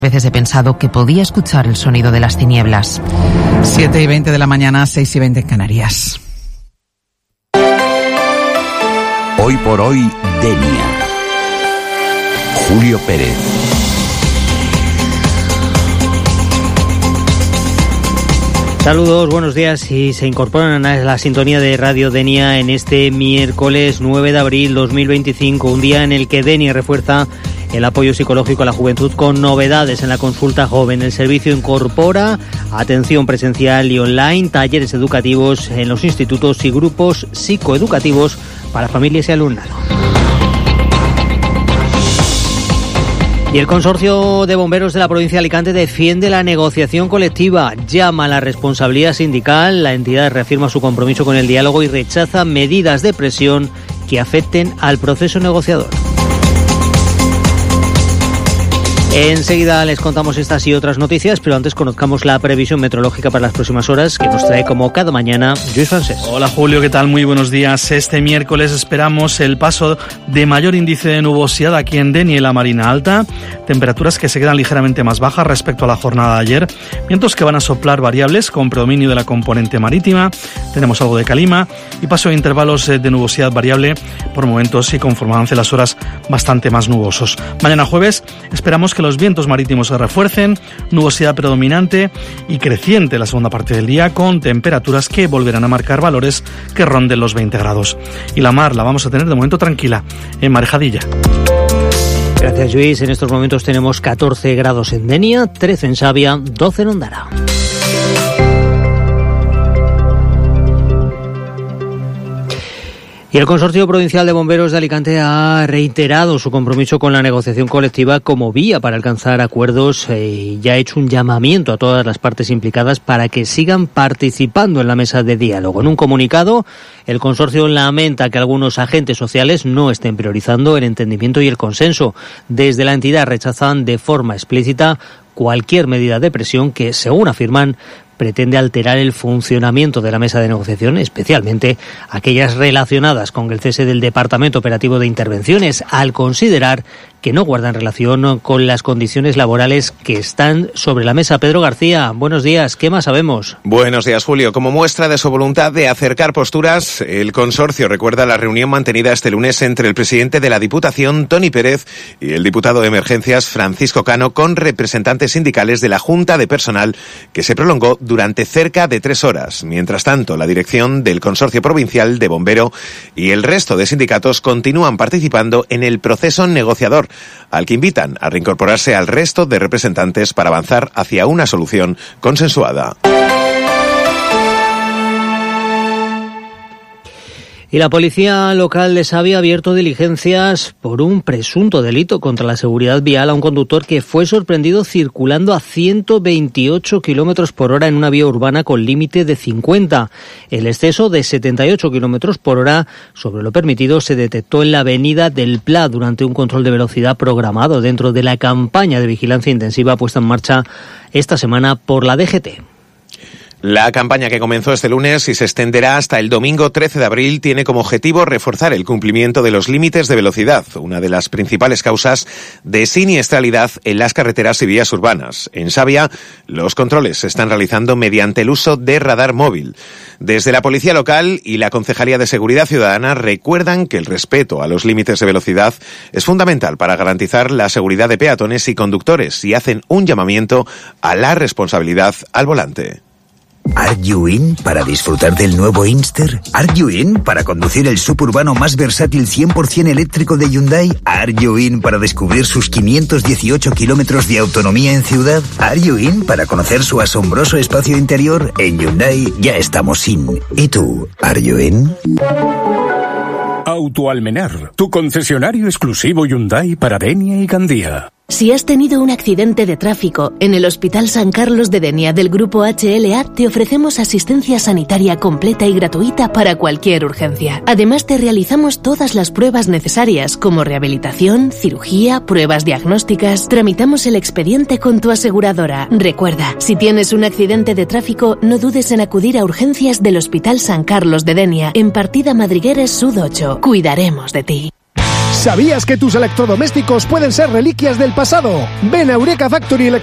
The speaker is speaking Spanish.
Veces he pensado que podía escuchar el sonido de las tinieblas. 7:20 de la mañana, 6:20 en Canarias. Hoy por hoy, Denia. Julio Pérez. Saludos, buenos días y se incorporan a la sintonía de Radio Denia en este miércoles 9 de abril 2025, un día en el que Denia refuerza el apoyo psicológico a la juventud con novedades en la consulta joven. El servicio incorpora atención presencial y online, talleres educativos en los institutos y grupos psicoeducativos para familias y alumnado. Y el Consorcio de Bomberos de la provincia de Alicante defiende la negociación colectiva, llama a la responsabilidad sindical, la entidad reafirma su compromiso con el diálogo y rechaza medidas de presión que afecten al proceso negociador. Enseguida les contamos estas y otras noticias, pero antes conozcamos la previsión meteorológica para las próximas horas que nos trae como cada mañana Lluís Francés. Hola Julio, ¿qué tal? Muy buenos días. Este miércoles esperamos el paso de mayor índice de nubosidad aquí en Denia y la Marina Alta, temperaturas que se quedan ligeramente más bajas respecto a la jornada de ayer, vientos que van a soplar variables con predominio de la componente marítima, tenemos algo de calima y paso de intervalos de nubosidad variable por momentos y conforme avancen las horas bastante más nubosos. Mañana jueves esperamos que los vientos marítimos se refuercen, nubosidad predominante y creciente la segunda parte del día, con temperaturas que volverán a marcar valores que ronden los 20 grados. Y la mar la vamos a tener de momento tranquila, en Marejadilla. Gracias, Lluís. En estos momentos tenemos 14 grados en Denia, 13 en Xàbia, 12 en Ondara. Y el Consorcio Provincial de Bomberos de Alicante ha reiterado su compromiso con la negociación colectiva como vía para alcanzar acuerdos y ya ha hecho un llamamiento a todas las partes implicadas para que sigan participando en la mesa de diálogo. En un comunicado, el consorcio lamenta que algunos agentes sociales no estén priorizando el entendimiento y el consenso. Desde la entidad rechazan de forma explícita cualquier medida de presión que, según afirman, pretende alterar el funcionamiento de la mesa de negociación, especialmente aquellas relacionadas con el cese del Departamento Operativo de Intervenciones, al considerar que no guardan relación con las condiciones laborales que están sobre la mesa. Pedro García, buenos días. ¿Qué más sabemos? Buenos días, Julio. Como muestra de su voluntad de acercar posturas, el consorcio recuerda la reunión mantenida este lunes entre el presidente de la Diputación, Toni Pérez, y el diputado de Emergencias, Francisco Cano, con representantes sindicales de la Junta de Personal, que se prolongó durante cerca de 3 horas. Mientras tanto, la dirección del Consorcio Provincial de Bombero y el resto de sindicatos continúan participando en el proceso negociador, al que invitan a reincorporarse al resto de representantes para avanzar hacia una solución consensuada. Y la policía local de Xàbia ha abierto diligencias por un presunto delito contra la seguridad vial a un conductor que fue sorprendido circulando a 128 kilómetros por hora en una vía urbana con límite de 50. El exceso de 78 kilómetros por hora sobre lo permitido se detectó en la avenida del Pla durante un control de velocidad programado dentro de la campaña de vigilancia intensiva puesta en marcha esta semana por la DGT. La campaña, que comenzó este lunes y se extenderá hasta el domingo 13 de abril, tiene como objetivo reforzar el cumplimiento de los límites de velocidad, una de las principales causas de siniestralidad en las carreteras y vías urbanas. En Xàbia, los controles se están realizando mediante el uso de radar móvil. Desde la Policía Local y la Concejalía de Seguridad Ciudadana recuerdan que el respeto a los límites de velocidad es fundamental para garantizar la seguridad de peatones y conductores, y hacen un llamamiento a la responsabilidad al volante. ¿Are you in para disfrutar del nuevo Inster? ¿Are you in para conducir el suburbano más versátil 100% eléctrico de Hyundai? ¿Are you in para descubrir sus 518 kilómetros de autonomía en ciudad? ¿Are you in para conocer su asombroso espacio interior? En Hyundai ya estamos in. ¿Y tú? ¿Are you in? Autoalmenar, tu concesionario exclusivo Hyundai para Denia y Gandía. Si has tenido un accidente de tráfico, en el Hospital San Carlos de Denia del Grupo HLA te ofrecemos asistencia sanitaria completa y gratuita para cualquier urgencia. Además, te realizamos todas las pruebas necesarias, como rehabilitación, cirugía, pruebas diagnósticas. Tramitamos el expediente con tu aseguradora. Recuerda, si tienes un accidente de tráfico, no dudes en acudir a urgencias del Hospital San Carlos de Denia, en partida Madrigueres Sud 8. Cuidaremos de ti. ¿Sabías que tus electrodomésticos pueden ser reliquias del pasado? Ven a Eureka Factory